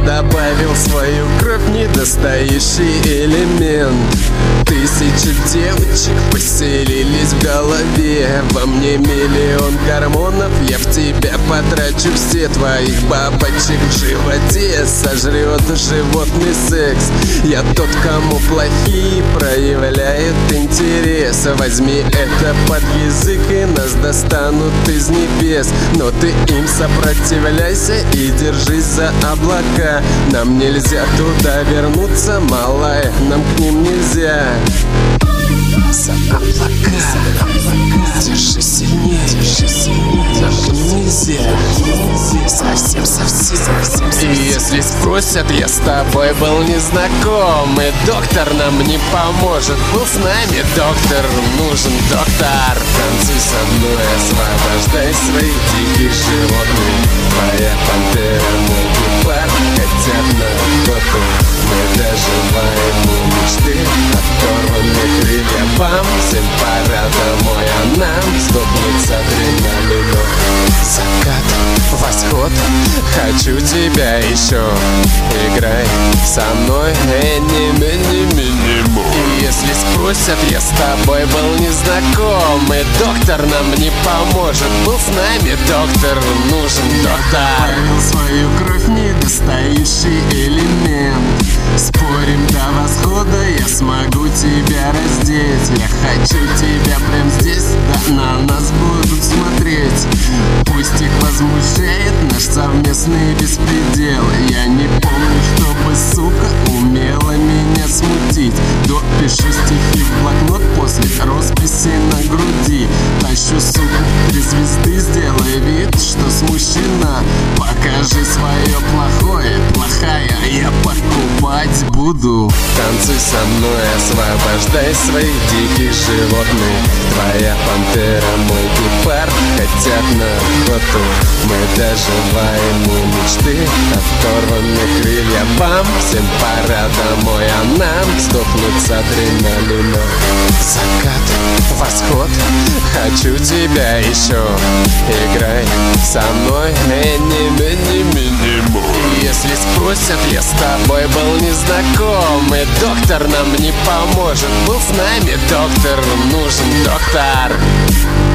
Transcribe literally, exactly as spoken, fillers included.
добавил в свою кровь недостающий элемент. Тысячи девочек поселились в голове, во мне миллион гормонов, я в тебя потрачу все. Твоих бабочек в животе сожрет животный секс. Я тот, кому плохие проявляют интерес. Возьми это под язык, и нас достанут из небес. Но ты им сопротивляйся и держись за облака. Нам нельзя туда вернуться, малая, нам к ним нельзя. За облака, за облака. Держи сильнее, держи сильнее. Нам к ним нельзя. Совсем, совсем, совсем. И если спросят, я с тобой был незнаком, и доктор нам не поможет. Был с нами доктор, нужен доктор. Танцуй со мной, освобождай своих диких животных. Твоя пантера, мой гепард хотят на охоту. Мы доживаем у мечты, оторванные крылья. Вам всем пора домой, а нам сдохнуть с адреналином. Закат, восход, хочу тебя еще. Играй со мной, эни, мини, минимум. И если спросят, я с тобой был незнаком, и доктор нам не поможет. Был с нами доктор, нужен доктор. Добавил свою кровь недостающий элемент. Спорим до восхода, я смогу тебя раздеть. Я хочу тебя прям здесь, да на нас будут смотреть. Пусть их возмущает наш совместный беспредел. Я не помню, чтобы сука умела меня смутить. Допишу стихи в блокнот после росписи на груди. Тащу суку в три звезды, сделай вид, что смущена. Покажи свое плохое, плохая, я покупать буду. Танцуй со мной, освобождай своих диких животных. Твоя пантера, мой гепард хотят на охоту. Мы доживаем у мечты, оторванные крылья. Вам всем пора домой, а нам сдохнуть с адреналином. Закат, восход, хочу тебя еще. Играй со мной, эни, мини, минимум. И если спросят, я с тобой был незнаком, и доктор нам не поможет. Был с нами доктор, нужен доктор.